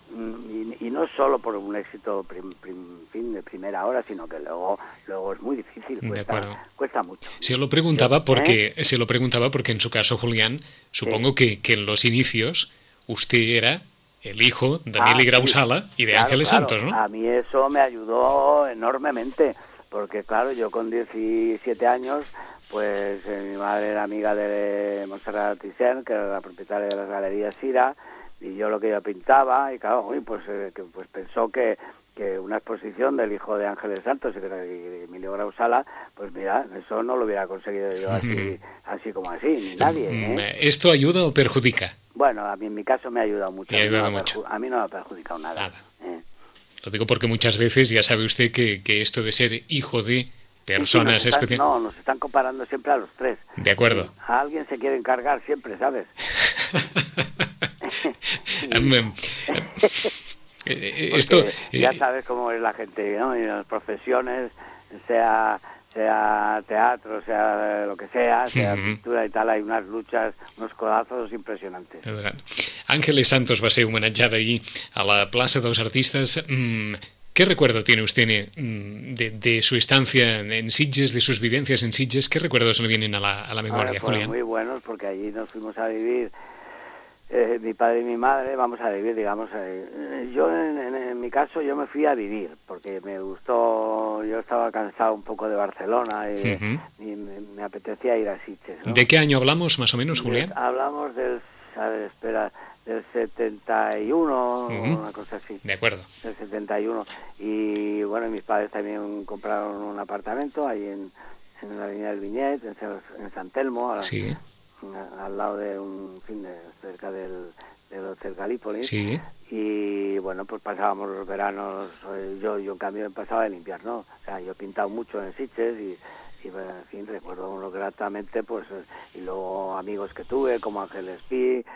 [SPEAKER 3] Y, y no solo por un éxito prim, prim, fin de primera hora, sino que luego luego es muy difícil, cuesta, cuesta mucho.
[SPEAKER 2] Se lo preguntaba porque ¿Eh? se lo preguntaba porque en su caso, Julián, supongo sí. que, que en los inicios usted era el hijo de Amélie ah, Grausala sí. y de claro, Ángeles
[SPEAKER 3] claro.
[SPEAKER 2] Santos, ¿no?
[SPEAKER 3] A mí eso me ayudó enormemente, porque claro, yo con diecisiete años, pues eh, mi madre era amiga de Montserrat Thyssen, que era la propietaria de las galerías Sira, y yo lo que yo pintaba, y claro, uy, pues, eh, que, pues pensó que, que una exposición del hijo de Ángeles Santos y de Emilio Grausala, pues mira, eso no lo hubiera conseguido yo así, así como así, ni nadie. ¿eh?
[SPEAKER 2] ¿Esto ayuda o perjudica?
[SPEAKER 3] Bueno, a mí en mi caso me ha ayudado mucho.
[SPEAKER 2] Me ha ayudado
[SPEAKER 3] a, mí no
[SPEAKER 2] mucho.
[SPEAKER 3] a mí no me ha perjudicado nada.
[SPEAKER 2] nada.
[SPEAKER 3] ¿eh?
[SPEAKER 2] Lo digo porque muchas veces ya sabe usted que, que esto de ser hijo de personas
[SPEAKER 3] sí, sí,
[SPEAKER 2] especiales...
[SPEAKER 3] No, nos están comparando siempre a los tres.
[SPEAKER 2] De acuerdo.
[SPEAKER 3] Sí, a alguien se quiere encargar siempre, ¿sabes?
[SPEAKER 2] Esto
[SPEAKER 3] ya sabes cómo es la gente, ¿no? Y en las profesiones, sea sea teatro, sea lo que sea, sea uh-huh. pintura y tal, hay unas luchas, unos codazos impresionantes.
[SPEAKER 2] Ángeles Santos va ser homenatjada ahir a la plaça dels Artistes. Mm, ¿Qué recuerdo tiene usted de, de su estancia en Sitges, de sus vivencias en Sitges? ¿Qué recuerdos le vienen a la, a la memoria,
[SPEAKER 3] Ahora,
[SPEAKER 2] Julián?
[SPEAKER 3] Muy buenos, porque allí nos fuimos a vivir, eh, mi padre y mi madre, vamos a vivir, digamos, eh, yo en, en, en mi caso yo me fui a vivir, porque me gustó, yo estaba cansado un poco de Barcelona y, uh-huh. y me, me apetecía ir a Sitges, ¿no?
[SPEAKER 2] ¿De qué año hablamos más o menos, Julián?
[SPEAKER 3] De, hablamos del, a ver, espera, del setenta y uno, uh-huh. una cosa así.
[SPEAKER 2] De acuerdo.
[SPEAKER 3] Del setenta y uno. Y bueno, mis padres también compraron un apartamento ahí en, en la avenida del Viñet, en, en San Telmo, a,
[SPEAKER 2] sí.
[SPEAKER 3] a, al lado de un fin de, cerca del, del Hotel Galípolis.
[SPEAKER 2] Sí.
[SPEAKER 3] Y bueno, pues pasábamos los veranos, yo, yo en cambio pasaba el invierno. O sea, yo he pintado mucho en Sitges y y en fin, recuerdo uno gratamente, pues, y luego amigos que tuve, como Ángel Espí, eh,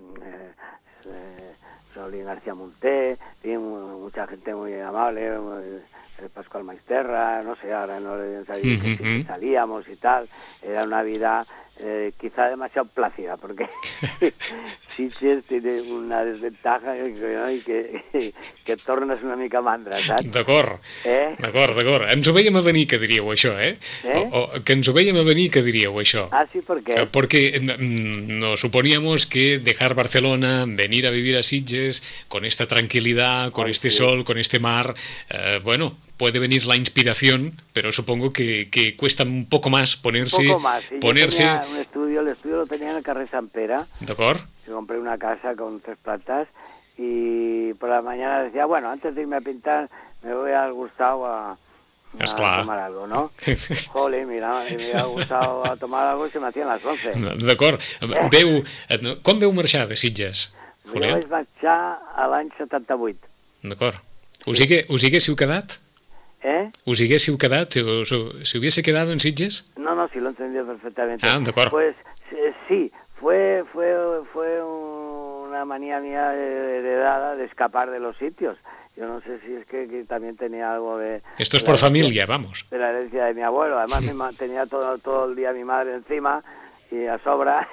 [SPEAKER 3] eh, Solín García Munté, y mucha gente muy amable, el Pascual Maisterra, no sé, ahora no le sabía que, que salíamos y tal, era una vida eh, quizá demasiado plácida, porque Sitges tiene una desventaja ¿no? i que, que, que et tornes una mica mandra, saps?
[SPEAKER 2] D'acord, eh? d'acord, d'acord. Ens ho veiem a venir que diríeu això, eh? eh? O, o, que ens ho veiem a venir que diríeu això.
[SPEAKER 3] Ah, sí, ¿por qué?
[SPEAKER 2] Porque nos suponíamos que dejar Barcelona, venir a vivir a Sitges, con esta tranquilidad, con oh, este sí. sol, con este mar, eh, bueno... puede venir la inspiración, pero supongo que, que cuesta un poco más ponerse...
[SPEAKER 3] Un poco más, sí.
[SPEAKER 2] ponerse...
[SPEAKER 3] Yo tenía un estudio, el estudio lo tenía en el carrer Sant Pere.
[SPEAKER 2] ¿D'acord?
[SPEAKER 3] Yo compré una casa con tres plantas y por la mañana decía, bueno, antes de irme a pintar me voy al Gustavo a, a tomar algo, ¿no? Jole, mira, me ha gustado a tomar algo y se me hacían las once.
[SPEAKER 2] D'acord. Eh? Veu... Quan veu marxar de Sitges, Julián?
[SPEAKER 3] Jo vaig marxar a l'any setanta-vuit.
[SPEAKER 2] D'acord. Us, hi, us hi haguéssiu quedat?
[SPEAKER 3] ¿Eh?
[SPEAKER 2] ¿Us hubiese quedado, se hubiese quedado en Sitges?
[SPEAKER 3] No, no, sí lo entendí perfectamente.
[SPEAKER 2] Ah, de acuerdo.
[SPEAKER 3] Pues sí, fue, fue, fue una manía mía heredada de escapar de los sitios. Yo no sé si es que, que también tenía algo de...
[SPEAKER 2] Esto es por familia, vamos.
[SPEAKER 3] De la herencia de mi abuelo. Además
[SPEAKER 2] sí.
[SPEAKER 3] me tenía todo, todo el día mi madre encima y a sobra.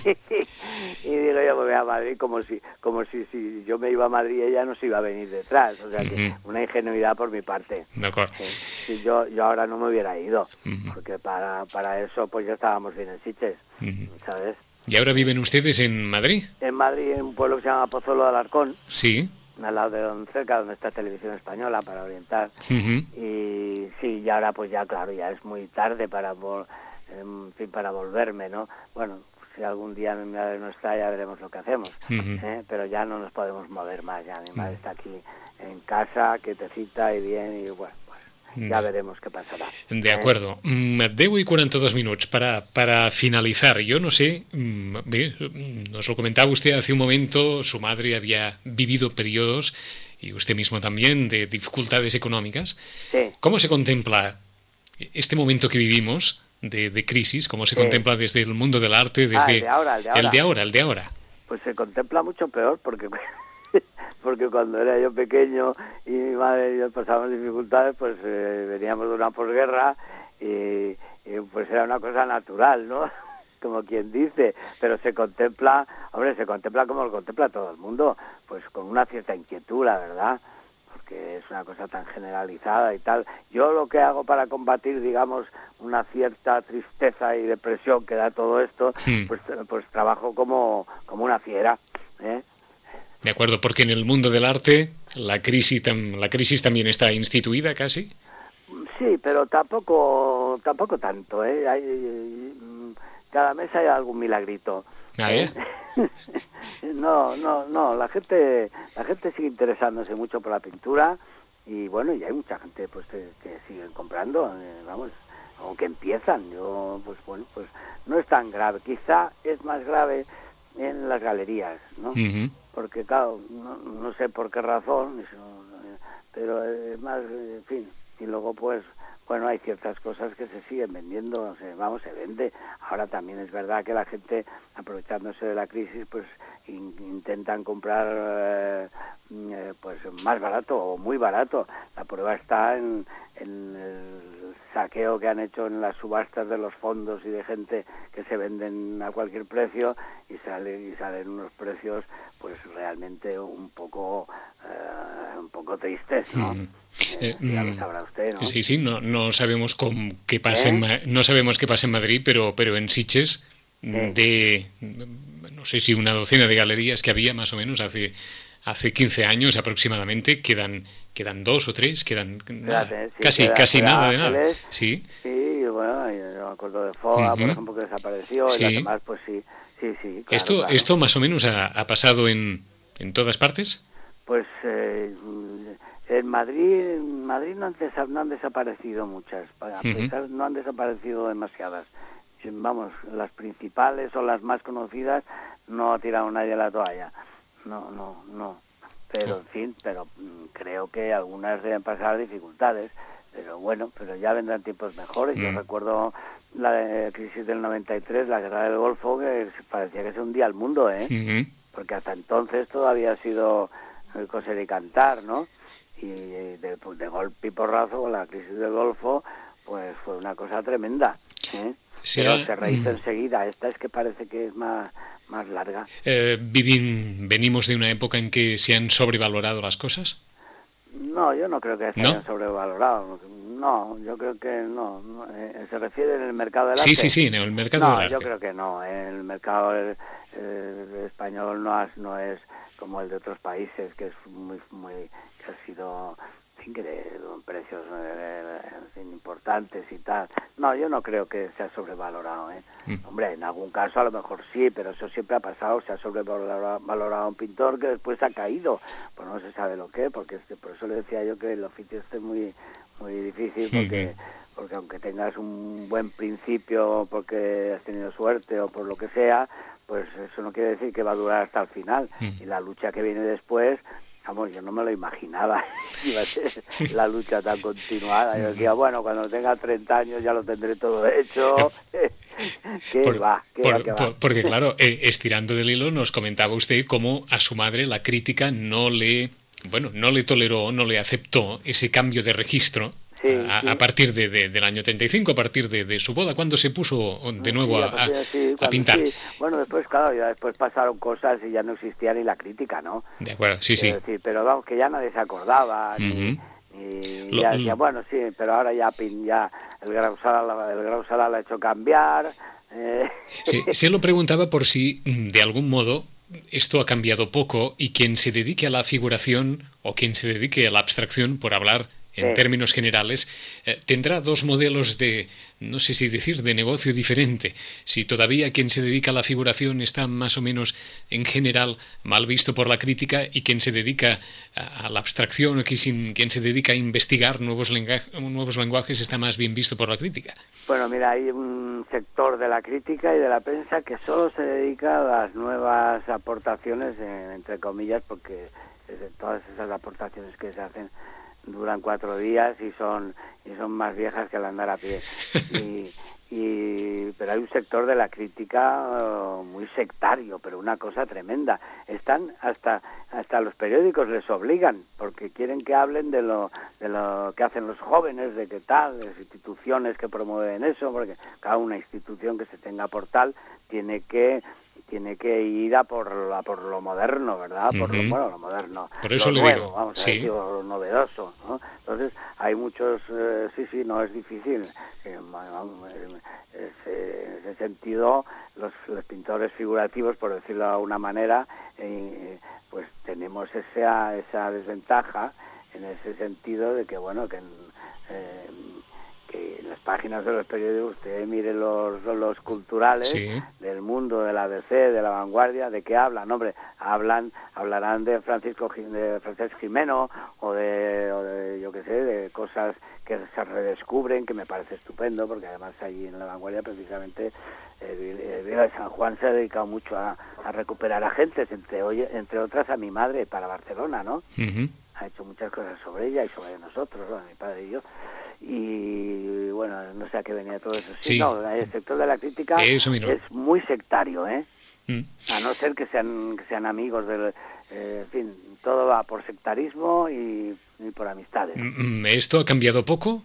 [SPEAKER 3] Y digo yo, me voy a Madrid como si como si, si yo me iba a Madrid ella no se iba a venir detrás. O sea, que uh-huh. una ingenuidad por mi parte.
[SPEAKER 2] De acuerdo.
[SPEAKER 3] Sí, si yo, yo ahora no me hubiera ido, uh-huh. porque para, para eso pues ya estábamos bien en Sitges, uh-huh. ¿sabes?
[SPEAKER 2] ¿Y ahora viven ustedes en Madrid?
[SPEAKER 3] En Madrid, en un pueblo que se llama Pozuelo de Alarcón.
[SPEAKER 2] Sí.
[SPEAKER 3] Al lado de donde, cerca donde está Televisión Española, para orientar.
[SPEAKER 2] Uh-huh.
[SPEAKER 3] Y sí, y ahora pues ya, claro, ya es muy tarde para... en fin, para volverme, ¿no? Bueno, si algún día mi madre no está, ya veremos lo que hacemos, uh-huh. ¿eh? Pero ya no nos podemos mover más, ya mi madre uh-huh. está aquí en casa, quietecita y bien, y bueno, pues ya uh-huh. veremos qué pasará.
[SPEAKER 2] De acuerdo. ¿Eh? deu i quaranta-dos minutos para, para finalizar. Yo no sé, bé, nos lo comentaba usted hace un momento, su madre había vivido periodos, y usted mismo también, de dificultades económicas.
[SPEAKER 3] Sí.
[SPEAKER 2] ¿Cómo se contempla este momento que vivimos de, de crisis, cómo se sí. contempla desde el mundo del arte, desde
[SPEAKER 3] ah, el de ahora, el de ahora.
[SPEAKER 2] El de ahora, el de ahora.
[SPEAKER 3] Pues se contempla mucho peor, porque porque cuando era yo pequeño y mi madre y yo pasábamos dificultades, pues eh, veníamos de una posguerra y, y pues era una cosa natural, ¿no? Como quien dice, pero se contempla, hombre, se contempla como lo contempla todo el mundo, pues con una cierta inquietud, la verdad, porque es una cosa tan generalizada y tal. Yo lo que hago para combatir, digamos, una cierta tristeza y depresión que da todo esto, sí. pues, pues trabajo como, como una fiera, ¿eh?
[SPEAKER 2] De acuerdo, porque en el mundo del arte la crisis, la crisis también está instituida casi.
[SPEAKER 3] Sí, pero tampoco tampoco tanto, ¿eh? Hay, cada mes hay algún milagrito.
[SPEAKER 2] Ah, ¿eh?
[SPEAKER 3] no, no, no, la gente la gente sigue interesándose mucho por la pintura y bueno, y hay mucha gente pues que, que siguen comprando, eh, vamos, o que empiezan. Yo, pues bueno, pues no es tan grave. Quizá es más grave en las galerías, ¿no? Uh-huh. Porque claro, no, no sé por qué razón, eso, pero es más, en fin, y luego pues, bueno, hay ciertas cosas que se siguen vendiendo, o sea, vamos, se vende. Ahora también es verdad que la gente, aprovechándose de la crisis, pues in, intentan comprar eh, eh, pues más barato o muy barato. La prueba está en, en el saqueo que han hecho en las subastas de los fondos y de gente que se venden a cualquier precio y salen y salen unos precios pues realmente un poco uh, un poco tristes, ¿no? Mm. Eh, eh, ya lo sabrá usted, ¿no?
[SPEAKER 2] Sí, sí, no, no sabemos con qué pasa ¿Eh? en Ma- no sabemos qué pasa en Madrid, pero pero en Sitges ¿Eh? de no sé si una docena de galerías que había más o menos hace hace quince años aproximadamente, quedan quedan dos o tres, quedan nada, Fíjate, sí, casi queda, casi queda nada Ángeles, de nada. Sí.
[SPEAKER 3] Sí, bueno, yo me acuerdo de Foa, uh-huh. por ejemplo, que desapareció, sí. y las demás, pues sí, sí, sí. Claro,
[SPEAKER 2] ¿Esto,
[SPEAKER 3] claro.
[SPEAKER 2] ¿Esto más o menos ha, ha pasado en, en todas partes?
[SPEAKER 3] Pues eh, en Madrid, en Madrid no han, desa- no han desaparecido muchas, a pesar, uh-huh. no han desaparecido demasiadas. Vamos, las principales o las más conocidas no ha tirado nadie la toalla. No, no, no. Pero, en fin, pero creo que algunas deben pasar dificultades. Pero bueno, pero ya vendrán tiempos mejores. Mm. Yo recuerdo la crisis del noventa y tres, la guerra del Golfo, que parecía que se hundía el mundo, ¿eh? Mm-hmm. Porque hasta entonces todo había sido coser y cantar, ¿no? Y de, de golpe y porrazo, con la crisis del Golfo, pues fue una cosa tremenda, ¿eh? Sí, pero se rehizo mm. enseguida. Esta es que parece que es más... más larga.
[SPEAKER 2] Eh, ¿vivin, ¿Venimos de una época en que se han sobrevalorado las cosas?
[SPEAKER 3] No, yo no creo que se ¿No? hayan sobrevalorado. No, yo creo que no. no eh, ¿Se refiere en el mercado del arte?
[SPEAKER 2] Sí, sí, sí, en el mercado
[SPEAKER 3] no,
[SPEAKER 2] del arte.
[SPEAKER 3] No, yo creo que no. En el mercado el, el español no, has, no es como el de otros países, que es muy, muy que ha sido... que de precios eh, importantes y tal. No, yo no creo que sea sobrevalorado, ¿eh? Mm. Hombre, en algún caso a lo mejor sí, pero eso siempre ha pasado, se ha sobrevalorado a un pintor que después ha caído, pues no se sabe lo que, porque este, por eso le decía yo que el oficio este es muy, muy difícil, porque, mm-hmm. porque aunque tengas un buen principio, porque has tenido suerte o por lo que sea, pues eso no quiere decir que va a durar hasta el final, mm. y la lucha que viene después, vamos, yo no me lo imaginaba, iba a ser la lucha tan continuada. Yo decía, bueno, cuando tenga treinta años ya lo tendré todo hecho. ¿Qué
[SPEAKER 2] por,
[SPEAKER 3] va? ¿Qué
[SPEAKER 2] por,
[SPEAKER 3] va, qué va?
[SPEAKER 2] Por, porque claro, eh, estirando del hilo, nos comentaba usted cómo a su madre la crítica no le, bueno, no le toleró, no le aceptó ese cambio de registro. Sí, a, sí. a partir de, de, del año treinta y cinco, a partir de, de su boda, ¿cuándo se puso de nuevo sí, a, a, sí, a pintar?
[SPEAKER 3] Sí. Bueno, después, claro, ya después pasaron cosas y ya no existía ni la crítica, ¿no?
[SPEAKER 2] De acuerdo, sí, sí.
[SPEAKER 3] Decir, pero vamos, que ya nadie se acordaba, uh-huh. ni, ni lo, ya decía, bueno, sí, pero ahora ya, ya el Grau Sala, el Grau Sala lo ha hecho cambiar. Eh.
[SPEAKER 2] Sí, se lo preguntaba por si, de algún modo, esto ha cambiado poco y quien se dedique a la figuración o quien se dedique a la abstracción, por hablar en sí. términos generales, eh, tendrá dos modelos de, no sé si decir, de negocio diferente. Si todavía quien se dedica a la figuración está más o menos, en general, mal visto por la crítica, y quien se dedica a, a la abstracción o quien, quien se dedica a investigar nuevos, lenga, nuevos lenguajes está más bien visto por la crítica.
[SPEAKER 3] Bueno, mira, hay un sector de la crítica y de la prensa que solo se dedica a las nuevas aportaciones, eh, entre comillas, porque todas esas aportaciones que se hacen duran cuatro días y son y son más viejas que el andar a pie. Y, y pero hay un sector de la crítica uh, muy sectario, pero una cosa tremenda. Están hasta hasta los periódicos les obligan, porque quieren que hablen de lo de lo que hacen los jóvenes, de qué tal, de las instituciones que promueven eso, porque cada una institución que se tenga por tal tiene que tiene que ir a por a por lo moderno, ¿verdad? Por uh-huh. lo bueno, lo moderno,
[SPEAKER 2] por eso
[SPEAKER 3] lo
[SPEAKER 2] le
[SPEAKER 3] nuevo,
[SPEAKER 2] digo,
[SPEAKER 3] vamos a
[SPEAKER 2] sí.
[SPEAKER 3] decir, lo novedoso, ¿no? Entonces, hay muchos, eh, sí, sí, no es difícil. Eh, en ese sentido, los, los pintores figurativos, por decirlo de alguna manera, eh, pues tenemos esa esa desventaja en ese sentido de que, bueno, que eh, que en las páginas de los periódicos usted mire los los culturales sí. del mundo, de la D C, de la vanguardia, ¿de qué hablan? Hombre, hablan hablarán de Francisco de Francesc Gimeno o de, o de yo qué sé, de cosas que se redescubren, que me parece estupendo, porque además allí en la vanguardia precisamente el Vila de San Juan se ha dedicado mucho a, a recuperar agentes, entre entre otras a mi madre para Barcelona, ¿no? Uh-huh. Ha hecho muchas cosas sobre ella y sobre nosotros, ¿no? Mi padre y yo. Y bueno, no sé a qué venía todo eso. Sí, sí. No, el sector de la crítica es muy sectario, ¿eh? Mm. A no ser que sean que sean amigos del, eh, en fin, todo va por sectarismo y, y por amistades.
[SPEAKER 2] ¿Esto ha cambiado poco?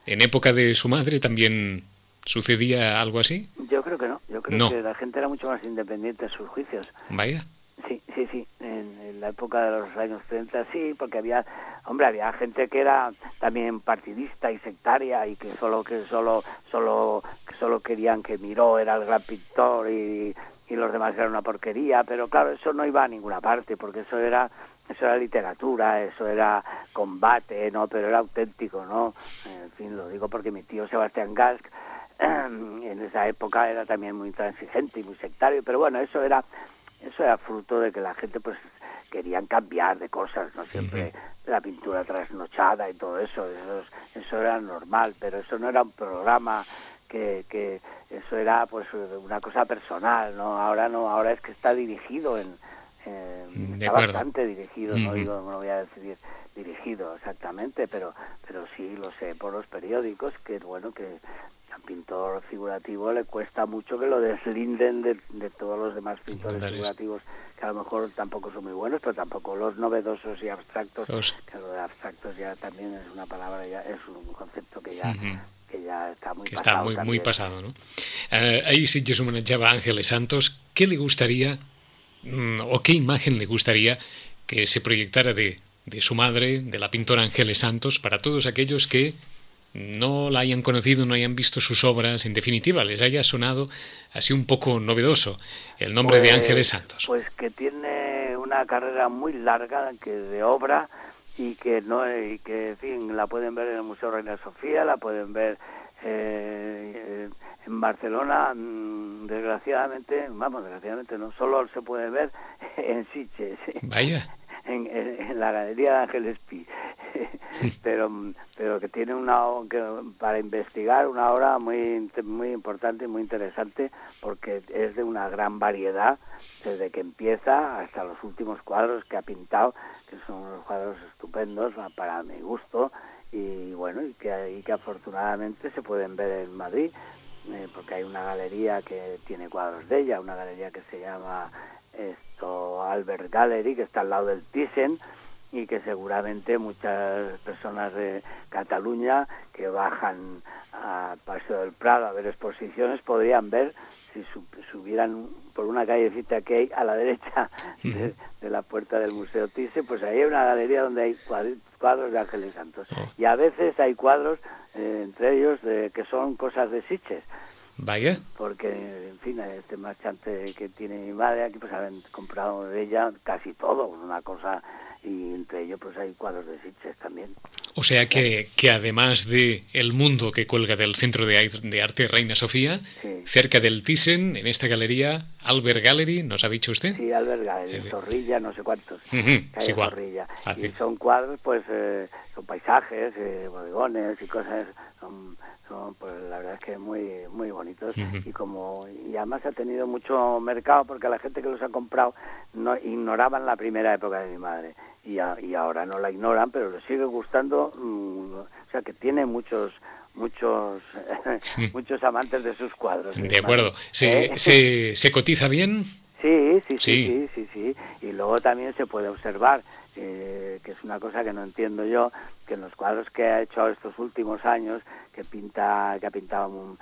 [SPEAKER 2] ¿En época de su madre también sucedía algo así?
[SPEAKER 3] Yo creo que no, yo creo
[SPEAKER 2] No.
[SPEAKER 3] que la gente era mucho más independiente en sus juicios.
[SPEAKER 2] Vaya.
[SPEAKER 3] Sí, sí, sí, en, en la época de los años treinta sí, porque había, hombre, había gente que era también partidista y sectaria y que solo que solo solo que solo querían que Miró era el gran pintor y, y los demás eran una porquería, pero claro, eso no iba a ninguna parte, porque eso era eso era literatura, eso era combate, no, pero era auténtico, ¿no? En fin, lo digo porque mi tío Sebastián Gasch en esa época era también muy intransigente y muy sectario, pero bueno, eso era eso era fruto de que la gente pues querían cambiar de cosas, no siempre uh-huh. la pintura trasnochada y todo eso, eso, eso era normal, pero eso no era un programa que, que eso era pues una cosa personal, ¿no? Ahora no, ahora es que está dirigido en, en está
[SPEAKER 2] acuerdo.
[SPEAKER 3] bastante dirigido,
[SPEAKER 2] uh-huh.
[SPEAKER 3] no digo, no voy a decir dirigido exactamente, pero pero sí lo sé por los periódicos que bueno que al pintor figurativo le cuesta mucho que lo deslinden de, de todos los demás pintores
[SPEAKER 2] Dale.
[SPEAKER 3] figurativos, que a lo mejor tampoco son muy buenos, pero tampoco los novedosos y abstractos,
[SPEAKER 2] Os...
[SPEAKER 3] que lo de abstractos ya también es una palabra, ya es un concepto que ya, uh-huh. que ya está muy
[SPEAKER 2] que
[SPEAKER 3] pasado.
[SPEAKER 2] Está muy,
[SPEAKER 3] también.
[SPEAKER 2] muy pasado, ¿no? Eh, ahí sí que se homenajeaba a Ángeles Santos. ¿Qué le gustaría, mmm, o qué imagen le gustaría que se proyectara de, de su madre, de la pintora Ángeles Santos, para todos aquellos que no la hayan conocido, no hayan visto sus obras, en definitiva, les haya sonado así un poco novedoso el nombre
[SPEAKER 3] pues,
[SPEAKER 2] de Ángeles Santos?
[SPEAKER 3] Pues que tiene una carrera muy larga que de obra y que no y que en fin la pueden ver en el Museo Reina Sofía, la pueden ver eh, en Barcelona, desgraciadamente, vamos, desgraciadamente no, solo se puede ver en Sitges.
[SPEAKER 2] Vaya.
[SPEAKER 3] En, en, en la Galería de Ángeles Pi. pero pero que tiene una que, para investigar una obra muy muy importante y muy interesante, porque es de una gran variedad desde que empieza hasta los últimos cuadros que ha pintado, que son unos cuadros estupendos para mi gusto, y bueno, y que, y que afortunadamente se pueden ver en Madrid, eh, porque hay una galería que tiene cuadros de ella, una galería que se llama esto Albert Gallery, que está al lado del Thyssen, y que seguramente muchas personas de Cataluña que bajan a Paseo del Prado a ver exposiciones podrían ver si subieran por una callecita que hay a la derecha de, de la puerta del Museo Thyssen, pues ahí hay una galería donde hay cuadros de Ángeles Santos. Oh. Y a veces hay cuadros, eh, entre ellos, de, que son cosas de Sitges.
[SPEAKER 2] Vaya.
[SPEAKER 3] Porque, en fin, este marchante que tiene mi madre aquí, pues han comprado de ella casi todo, una cosa, y entre ellos pues hay cuadros de Sitges también.
[SPEAKER 2] O sea que, que además de el mundo que cuelga del Centro de, de Arte Reina Sofía, sí. cerca del Thyssen, en esta galería, Albert Gallery, ¿nos ha dicho usted?
[SPEAKER 3] Sí, Albert Gallery, eh, Zorrilla, no sé cuántos.
[SPEAKER 2] Uh-huh, es igual.
[SPEAKER 3] Zorrilla. Y son cuadros, pues, eh, son paisajes, eh, bodegones y cosas, son, son, pues, la verdad es que muy muy bonitos. Uh-huh. Y como y además ha tenido mucho mercado, porque la gente que los ha comprado no ignoraban la primera época de mi madre. Y, a, y ahora no la ignoran, pero les sigue gustando, mmm, o sea que tiene muchos muchos muchos amantes de sus cuadros.
[SPEAKER 2] De acuerdo. ¿Se, ¿Eh? se, ¿Se cotiza bien?
[SPEAKER 3] Sí, sí, sí, sí, sí, sí. Y luego también se puede observar, eh, que es una cosa que no entiendo yo, que en los cuadros que ha hecho estos últimos años, que pinta, que ha pintado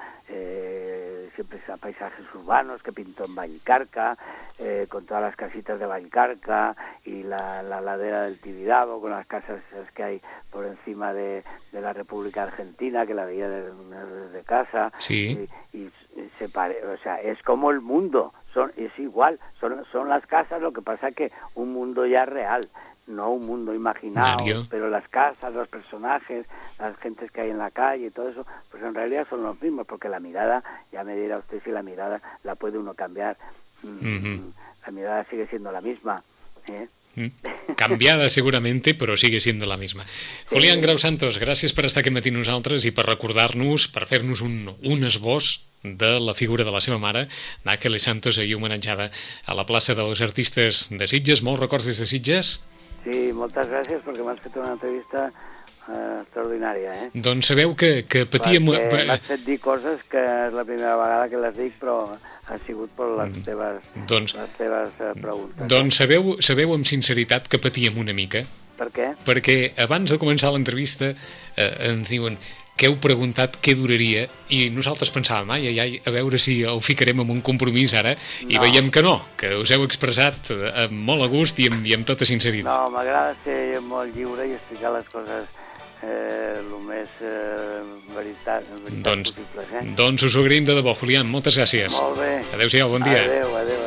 [SPEAKER 3] eh, siempre paisajes urbanos, que pintó en Vallcarca, eh, con todas las casitas de Vallcarca y la, la ladera del Tibidabo, con las casas esas que hay por encima de, de la República Argentina, que la veía desde, desde casa.
[SPEAKER 2] Sí.
[SPEAKER 3] Y, y se pare, o sea, es como el mundo. Son, es igual, son, son las casas, lo que pasa que un mundo ya real, no un mundo imaginado, Mario. Pero las casas, los personajes, las gentes que hay en la calle y todo eso, pues en realidad son los mismos, porque la mirada, ya me dirá usted si la mirada la puede uno cambiar, uh-huh. La mirada sigue siendo la misma, ¿eh?
[SPEAKER 2] Canviada segurament, però sigue siendo la misma. Sí. Julián Grau Santos, gràcies per estar aquí matí nosaltres i per recordar-nos, per fer-nos un, un esbós de la figura de la seva mare, d'Ángeles Santos, ahir homenatjada a la plaça dels Artistes de Sitges. Molts records des de Sitges?
[SPEAKER 3] Sí, moltes gràcies perquè m'has fet una entrevista eh, extraordinària. Eh?
[SPEAKER 2] Doncs sabeu que, que patíem...
[SPEAKER 3] Perquè m'has fet dir coses que és la primera vegada que les dic, però ha sigut per les teves,
[SPEAKER 2] doncs,
[SPEAKER 3] les teves eh, preguntes.
[SPEAKER 2] Doncs sabeu, sabeu amb sinceritat que patíem una mica.
[SPEAKER 3] Per què?
[SPEAKER 2] Perquè abans de començar l'entrevista eh, ens diuen que heu preguntat què duraria i nosaltres pensàvem, ai, ai, ai, a veure si el ficarem en un compromís ara i
[SPEAKER 3] No.
[SPEAKER 2] veiem que no, que us heu expressat amb molt a gust i amb, i amb tota sinceritat.
[SPEAKER 3] No, m'agrada ser molt lliure i explicar les coses eh, el més eh, veritat, veritat
[SPEAKER 2] Doncs,
[SPEAKER 3] possibles. Eh?
[SPEAKER 2] doncs us ho agraïm de debò, Julián, moltes gràcies.
[SPEAKER 3] Molt bé.
[SPEAKER 2] Adéu-siau, bon dia.
[SPEAKER 3] Adéu, adéu.